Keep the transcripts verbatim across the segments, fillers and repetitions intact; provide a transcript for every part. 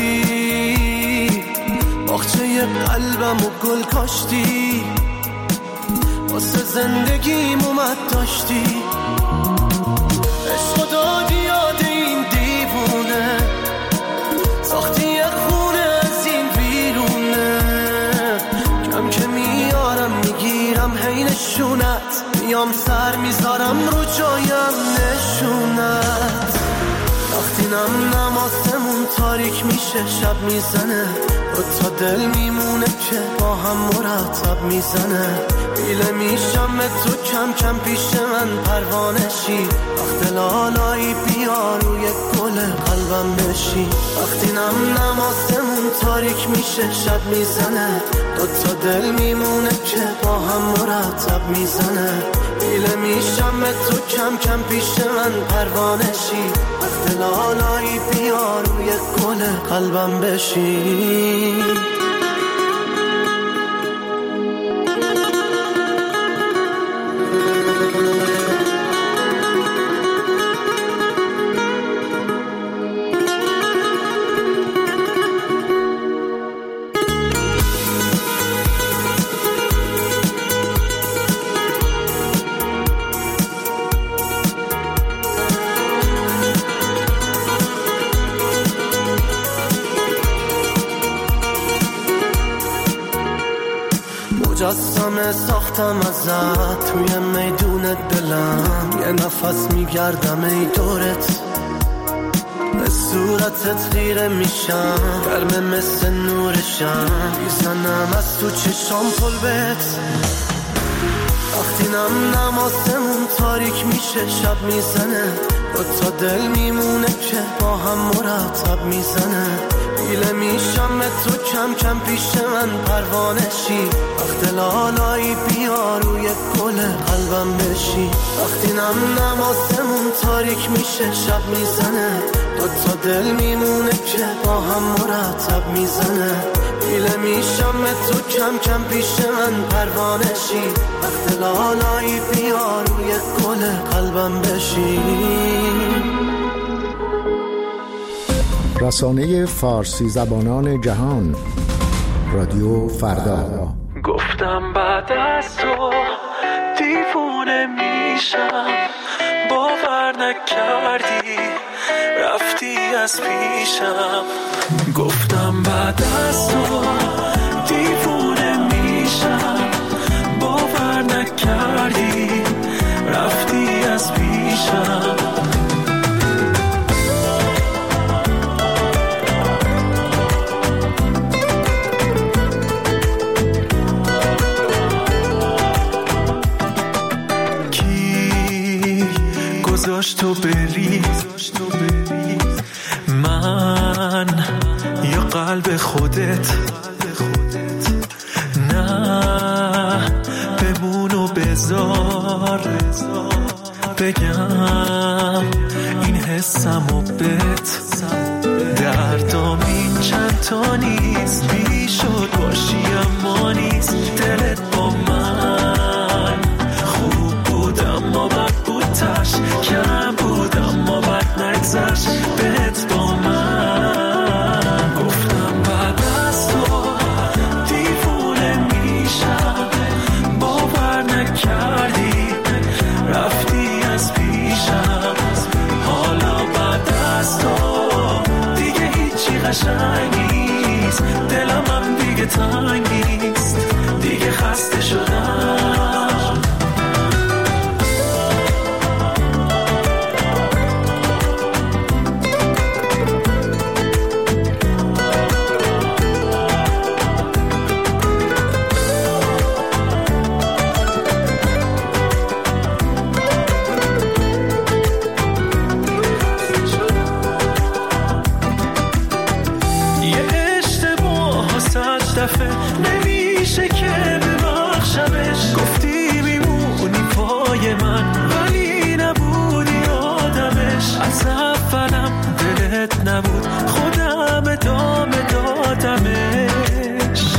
باغچه قلبم و گل کاشتی، واسه زندگیم اومد داشتی، عشق و دادی یاد این دیوونه، ساختی یه خونه از این بیرونه، کم که میارم میگیرم هی نشونت، میام سر میذارم رو جایم نشونت، وقتی نم نماسمون تاریک میشه شب میزنه، دو تا دل میمونه که با هم مرتب میزنه، ایله میشم تو کم کم پیش من پروانشی، وقت لالایی بیا روی گل قلبم بشی، وقتی نم نماسمون تاریک میشه شب میزنه، دو تا دل میمونه که با هم مرتب میزنه، ایله میشم تو کم کم پیش من پروانشی، وقت لالایی بیا روی گل قلبم بشی. مجسمه ساختم ازت توی میدون دلم، یه نفس میگردم ای دورت، به صورتت خیره میشم، گرمه مثل نورشم، میزنم از تو چشام پل بهت، وقتی نم نماسمون تاریک میشه شب میزنه، دو تا دل میمونه که با هم مرتب میزنه، ایله میشم تو کم کم پیش من پروانشی، وقت لالایی بیا روی گل قلبم بشی، وقتی نم نماسمون تاریک میشه شب میزنه، دو تا دل میمونه که با هم مرتب میزنه، ایله میشم تو کم کم پیش من پروانشی، وقت لالایی بیا روی گل قلبم بشی. رسانه فارسی زبانان جهان، رادیو فردا. گفتم بعد از تو دیوونه میشم، باور نکردی رفتی از پیشم، گفتم بعد از تو دیوونه میشم، باور نکردی رفتی از پیشم، گذاشت تو بری من یا قلب خودت، نه بمون و بذار بگم این حسم و بت، دردام این چند تا نیست، بیشد باشی اما نیست، دلت با من خوب بود اما بد بود، تش کم بود اما بد نگذشت بهت با من، گفتم بعد از تو دیوونه میشم، باور نکردی رفتی از پیشم، حالا بعد از تو دیگه هیچی قشنگ نیست، دلم هم دیگه تنگ نیست، دیگه خسته شدم. نمیشه که ببخشمش، گفتی میمونی پای من ولی نبودی آدمش، از اولم دلت نبود خودم ادامه دادمش،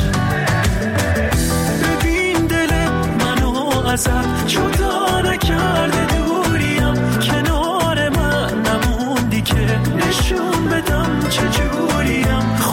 ببین دل منو ازت جدا نکرده، دوریم کنار من نموندی که نشون بدم چجوریم،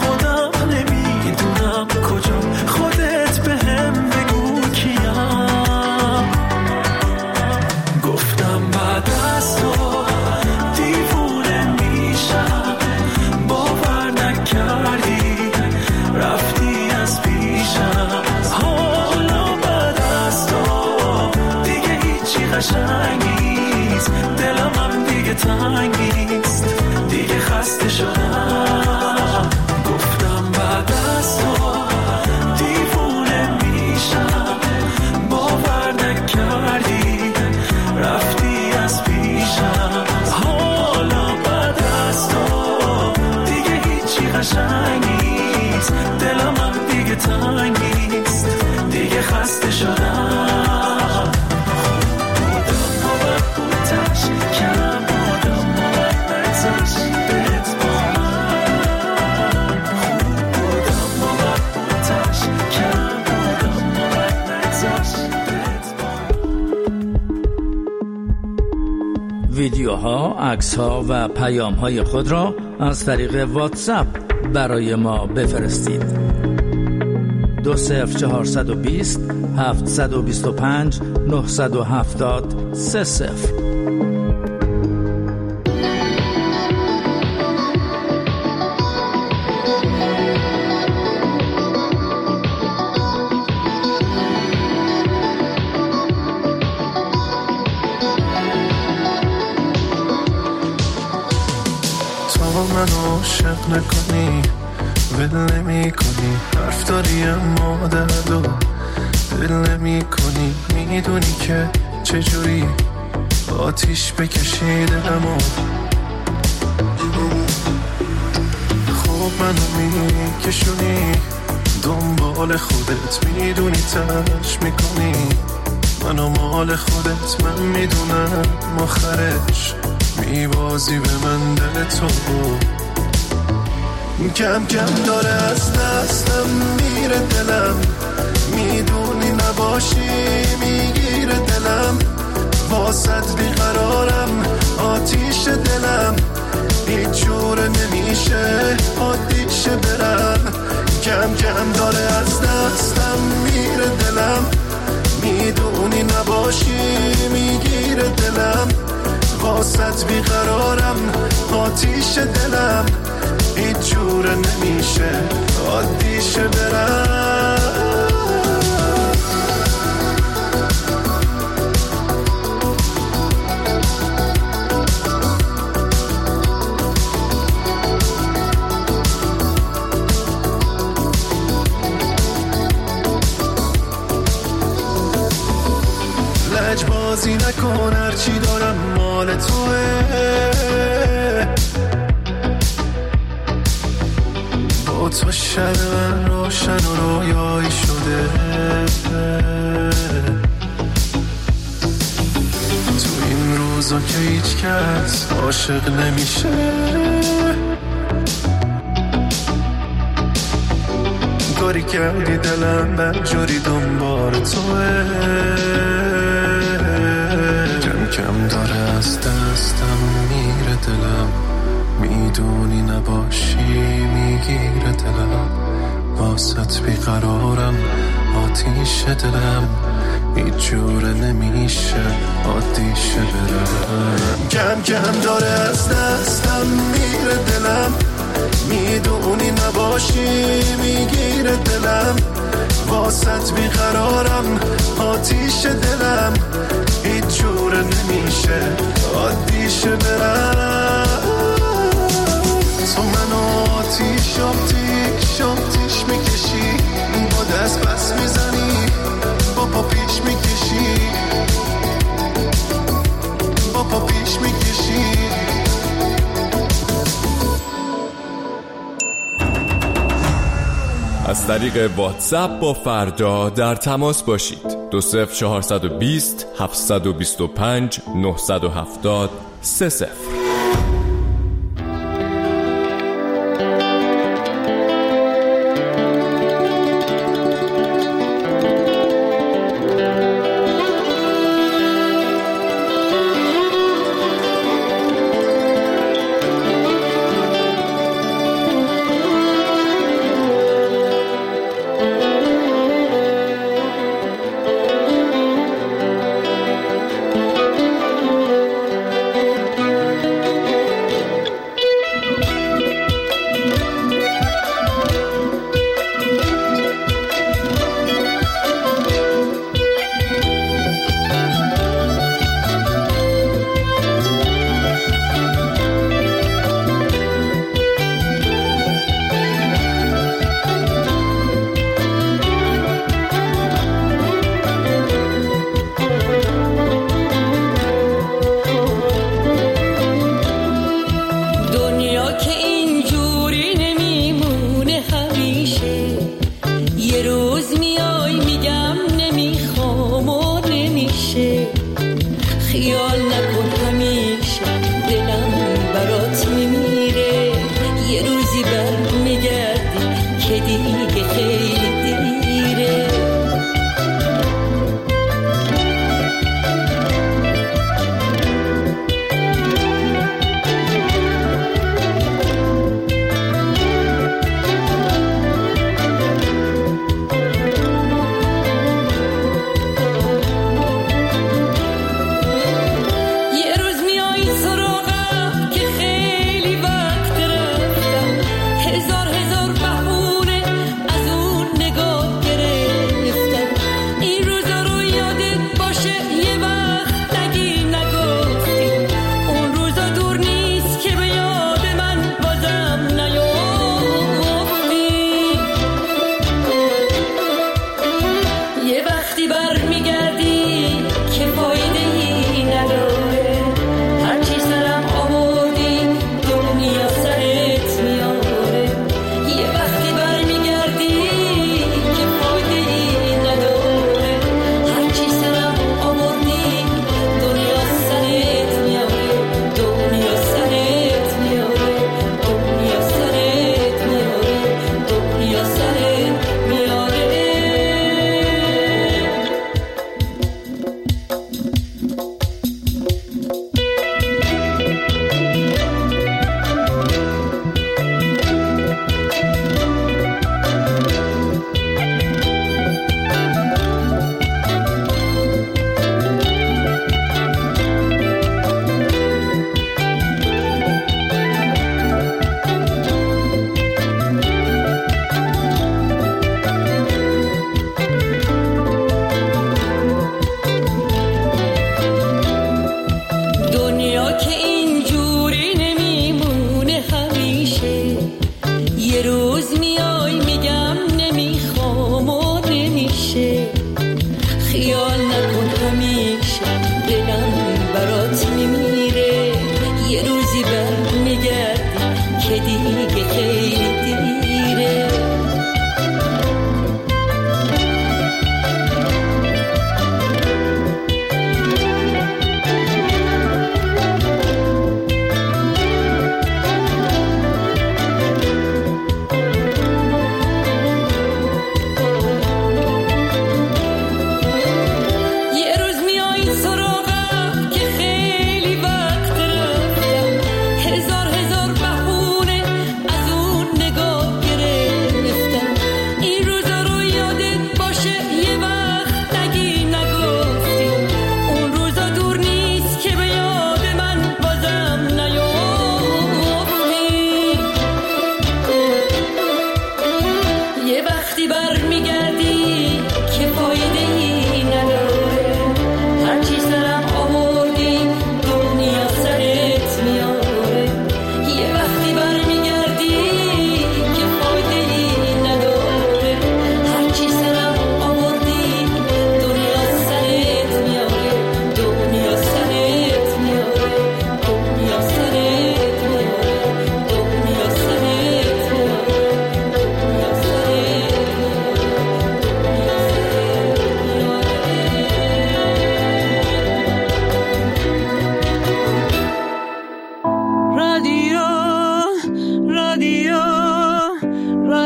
قشنگ نیست، دلم هم دیگه تنگ نیست، دیگه خسته شدم. بودم باور بودش کم بودم باور نگذاش بهت با من، بودم باور بودش کم بودم باور نگذاش بهت با من. ویدیوها، عکس‌ها و پیام‌های خود را از طریق واتساپ برای ما بفرستید. دو صفر چهارصد و بیست هفتصد و بیست و پنج نهصد و هفتاد سه صفر. من عاشق نکنی ول نمی کنی، حرف داری اما درد و دل نمی کنی، میدونی که چجوری آتیش بکشی دلمو. خوب منو میکشونی دنبال خودت، میدونی تنش میکنی منو مال خودت، من میدونم آخرش میبازی به من دل تو، کم کم داره از دستم میره دلم، میدونی نباشی میگیره دلم، واسط بیقرارم آتیش دلم، هیچ جوره نمیشه عادیشه برم، کم کم داره از دستم میره دلم، میدونی نباشی میگیره دلم، واسط بیقرارم آتیش دلم، هیچ جوره نمیشه عادیشه برم. لجبازی نکن هرچی دارم مال توه، با تو شب من روشن و رویایی شده، تو این روزا که هیچ کس عاشق نمیشه، کاری کردی دلم بدجوری دنبال توه، کم کم داره از دستم میره دلم، میدونی نباشی میگیره دلم، واسط بیقرارم آتیش دلم، هیچ جوره نمیشه عادیشه برم، کم کم داره از دستم میره دلم، میدونی نباشی میگیره دلم، واسط بیقرارم آتیش دلم، هیچ جوره نمیشه عادیشه برم، تو منو آتیش آتیش آتیش میکشی، با دست بس میزنی با پا پیش میکشی، با پا پیش میکشی. از طریق واتساپ با فردا در تماس باشید. دو صفر چهارصد و بیست هفتصد و بیست و پنج نهصد و هفتاد سه صفر.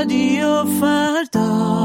رادیو فردا.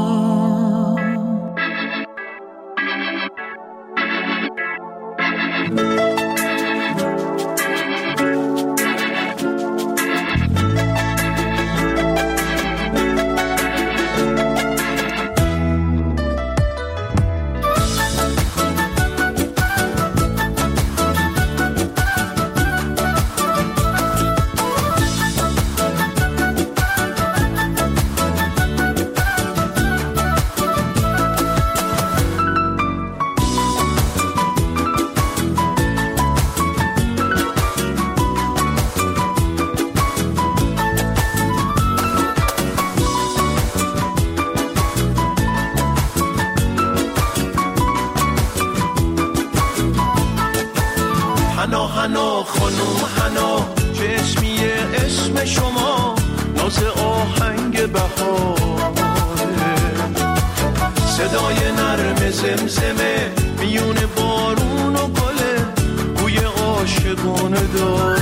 حنا حنا خانم حنا چشمیه اسم شما ناز آهنگ بهاره، صدای نرم زمزمه میون بارون و گله بوی عاشقانه داره،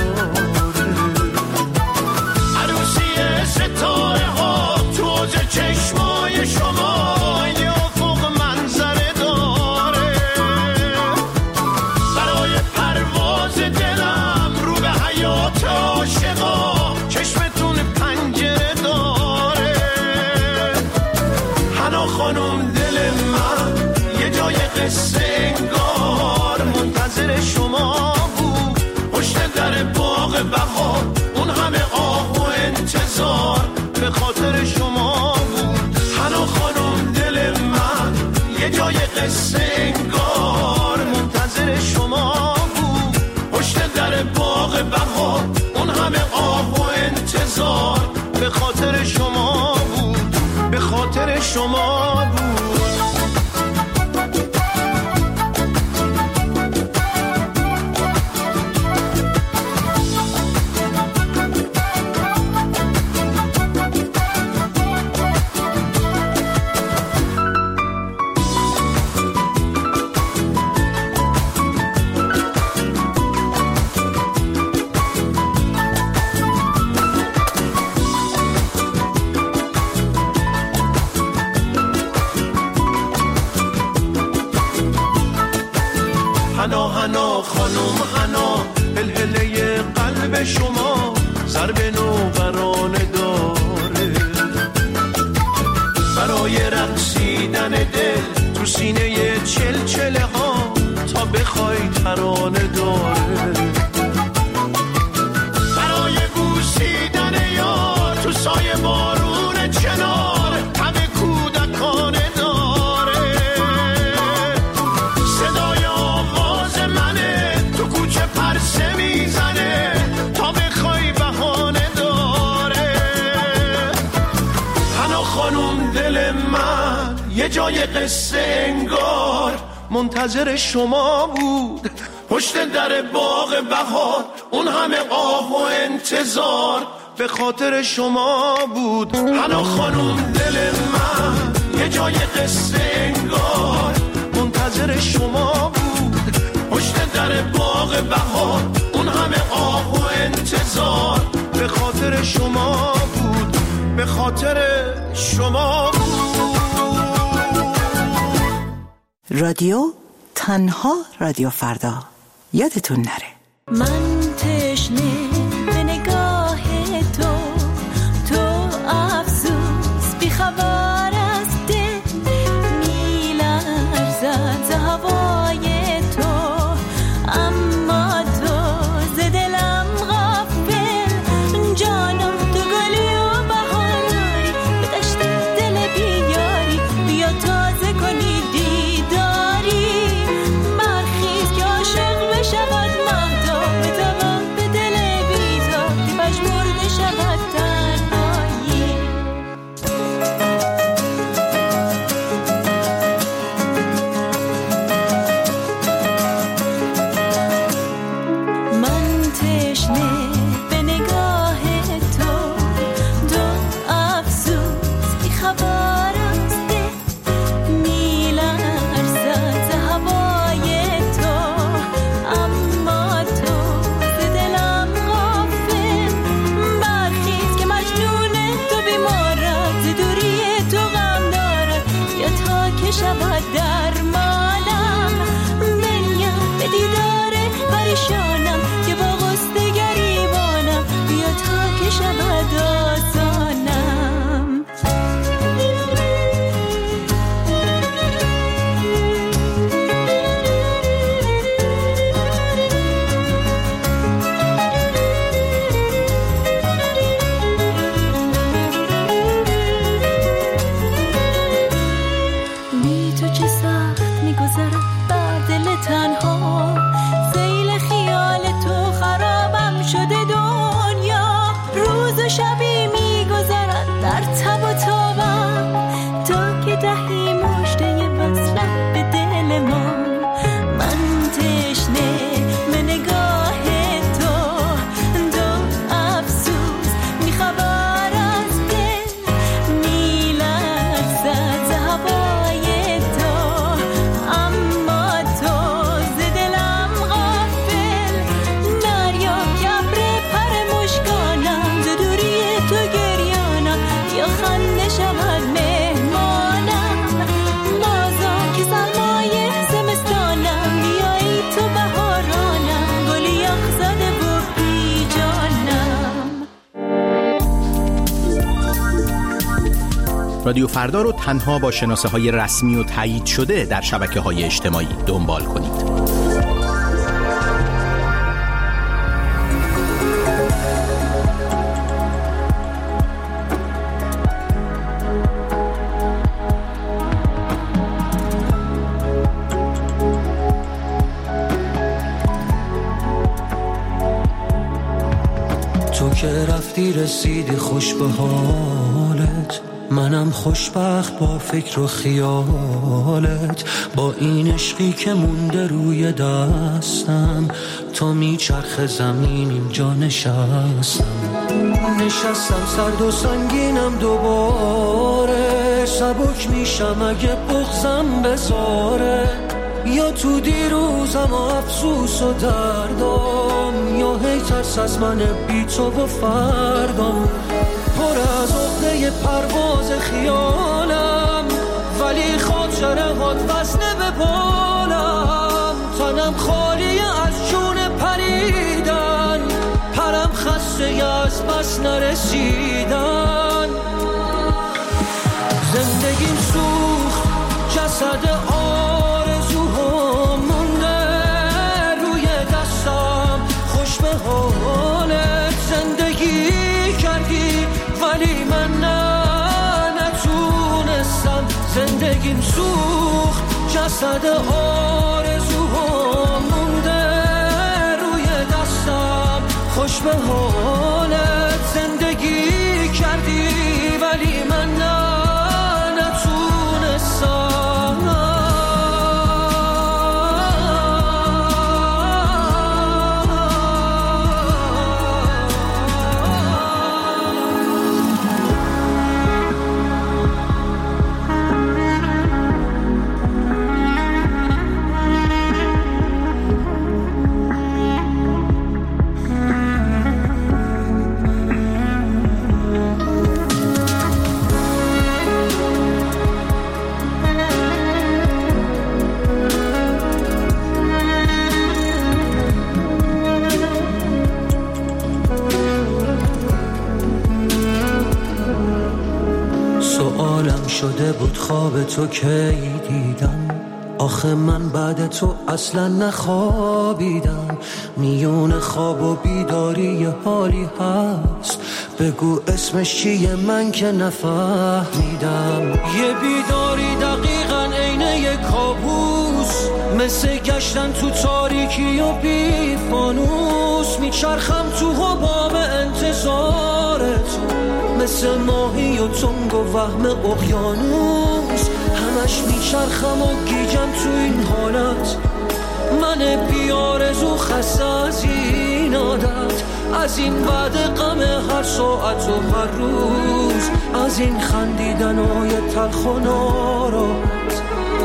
عروسی ستاره ها توز چشمای شما یا فوق منظره داره، برای پرواز دلم رو به حیات عاشقا چشمتون پنجره داره. حنا خانم دل من یه جای قصه انگار منتظر شما بود، پشت در باغ بهار اون همه آه و انتظار به خاطر شما بود. حنا خانم دل من یه جای قصه انگار منتظر شما بود، پشت در باغ بهار اون همه آه و انتظار به خاطر شما بود، به خاطر شما بود. حنا حنا خانم حنا هلهله قلب شما ضرب نوبرانه داره، برای رقصیدن دل تو سینه چلچله ها تا بخوای ترانه داره، برای بوسیدن یار تو سایه بارون چنار همه کودکانه داره، صدای آواز منه تو کوچه پرسه میزنه تا بخوای بهانه داره. حنا خانم دل من یه جای قصه انگار منتظر شما بود، پشت در باغ بهار اون همه آه و انتظار به خاطر شما بود. حنا خانم دل من یه جای قصه انگار منتظر شما بود، پشت در باغ بهار اون همه آه و انتظار به خاطر شما بود، به خاطر شما بود. رادیو تنها رادیو فردا، یادتون نره. من تشنه به نگاه تو، تو افسوس بیخبر از دل، میلرزد ز هوای تو، اما تو ز دلم غافل، جانم تو گلی و بهاری، به دشت دل بیاری، بیا تازه کنی دیداری، برخیز که عاشق بشود مهتاب که شود درمانم، بنیم به دیدار پریشانم که با غصه گریبانم، بیا تا که شود آسانم. رادیو فردا رو تنها با شناسه های رسمی و تایید شده در شبکه های اجتماعی دنبال کنید. تو که رفتی رسیدی خوش به حالت، منم خوشبخت با فکر و خیالت، با این عشقی که مونده روی دستم، تا میچرخ زمین اینجا نشستم. نشستم سرد و سنگینم دوباره، سبک میشم اگه بغضم بذاره، یا تو دیروزم افسوس و دردم، یا هی ترس از من بی تو و فردام. پر از عقده پرواز خیالم، ولی خاطره هات وزنه به بالم. تنم خالی از جون پریدن، پرم خسته از بس نرسیدن. زندگیم سوخت جسد آرزوها مونده روی دستم، خوش به حالت زندگی کردی ولی من نه نتونستم. زندگیم سوخت جسد آرزوها مونده روی دستم، خوش به حالت زندگی کردی ولی من نه نتونستم. شده بود خواب تو کی دیدم، آخه من بعد تو اصلا نخوابیدم. میون خواب و بیداری یه حالی هست، بگو اسمش چیه من که نفهمیدم. یه بیداری دقیقاً عین یه کابوس، مثل گشتن تو تاریکی و بی فانوس. میچرخم تو حباب انتظار تو، مثل ماهی و تنگ و وهم اقیانوس. همش میچرخم و گیجم تو این حالت، من بیارزو خسته از این عادت، از این بعد غم هر ساعت و هر روز، از این خندیدنای تلخ و ناراحت.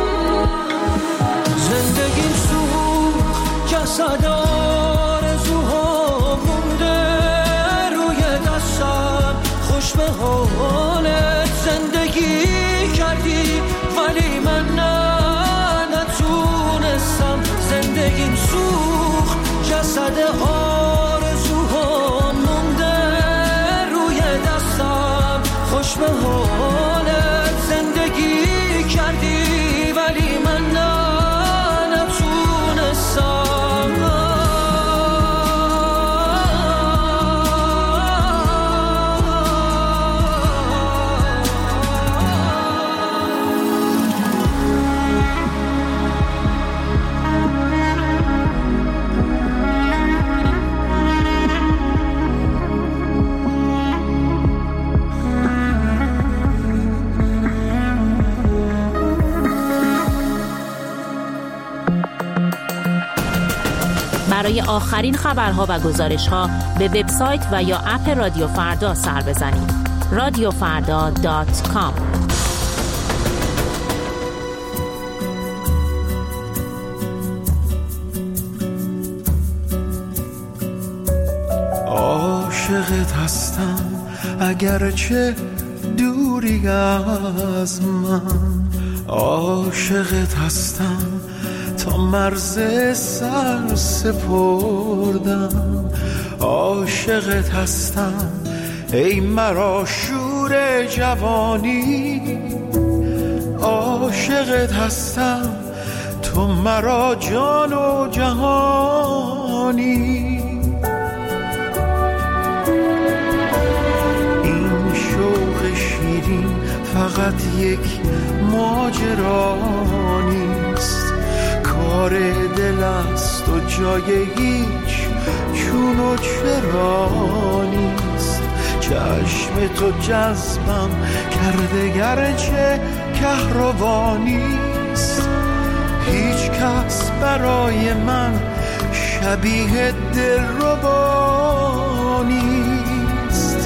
زندگیم سوخت جسد آرزوها مونده روی دستم، خوش به حالت زندگی کردی ولی من عدد آرزوها مونده روی دستم. خوش به حالت زندگی کردی ولی من نه نتونستم. برای آخرین خبرها و گزارش‌ها به وبسایت و یا اپ رادیو فردا سر بزنید. رادیو فردا دات کام. عاشقت هستم اگرچه دوری از من. عاشقت هستم تا مرز سر سپردم. عاشقت هستم ای مرا شور جوانی. عاشقت هستم تو مرا جان و جهانی. این شوق شیرین فقط یک ماجرا نیست، کار دل است و جای هیچ چون و چرا نیست. چشم تو جذبم کرده گرچه کهربا نیست. هیچ کس برای من شبیه دلربا نیست.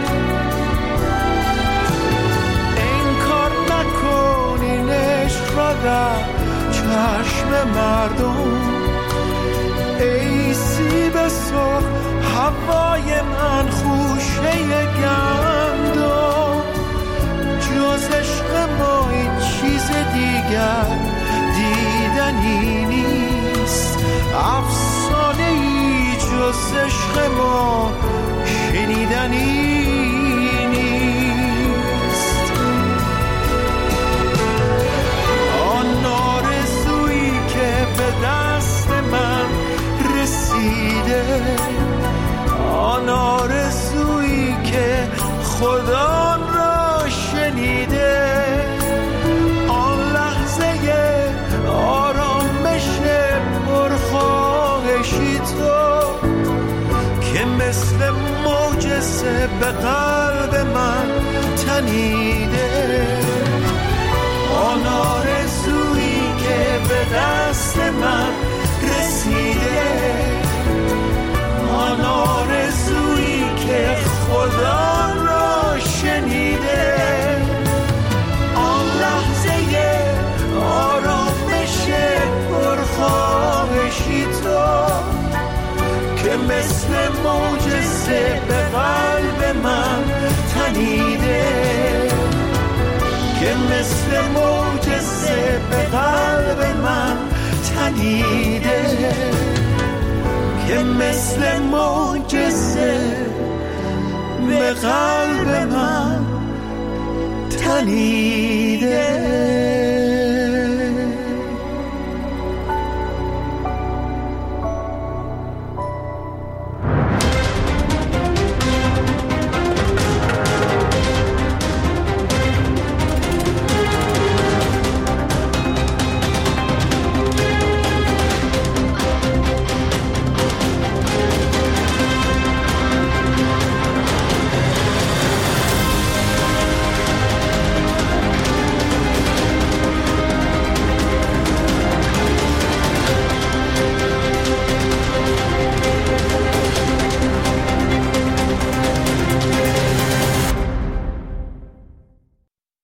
انکار نکنین عشق را در چشم مردم. ای سیب سرخ هوای من خوشه گندم. جز عشق ما این چیز دیگر دیدنی نیست. افسانه ای جز عشق ما شنیدنی نیست. آن آرزویی که به دست من رسیده، آن آرزویی که خدا را شنیده، آن لحظه آرامش پرخواهشی تو که مثل معجزه به قلب من تنیده. آن آرزویی که به دست من رسیده، آن آرزویی که خدا را شنیده، آن لحظه آرامش پرخواهشی تو که مثل معجزه به قلب من تنیده، که مثل معجزه به قلب من تنیده، که مثل معجزه به قلب من تنیده.